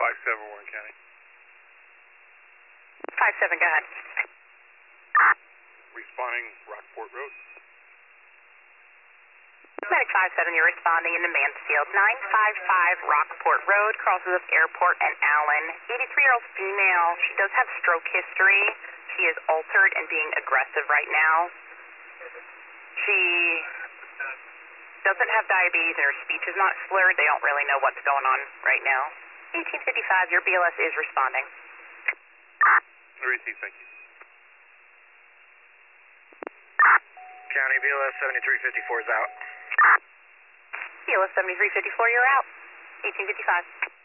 571 County. 5-7, go ahead. Responding Rockport Road. Medic 5-7, you're responding into Mansfield. 955 Rockport Road, crosses of Airport and Allen. 83-year-old female. She does have stroke history. She is altered and being aggressive right now. She doesn't have diabetes and her speech is not slurred. They don't really know what's going on right now. 1855, your BLS is responding. Receive, thank you. County BLS 7354 is out. BLS 7354, you're out. 1855.